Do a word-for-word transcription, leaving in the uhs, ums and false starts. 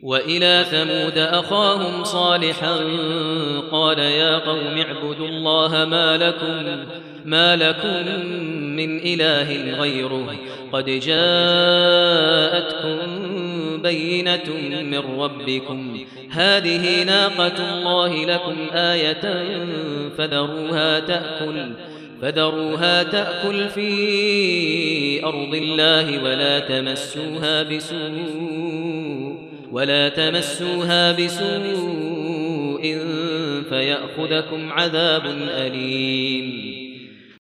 وإلى ثمود أخاهم صالحا قال يا قوم اعبدوا الله ما لكم, ما لكم من إله غيره قد جاءتكم بينة من ربكم هذه ناقة الله لكم آية فذروها تأكل فذروها تأكل في أرض الله ولا تمسوها بسوء ولا تمسوها بسوء فيأخذكم عذاب أليم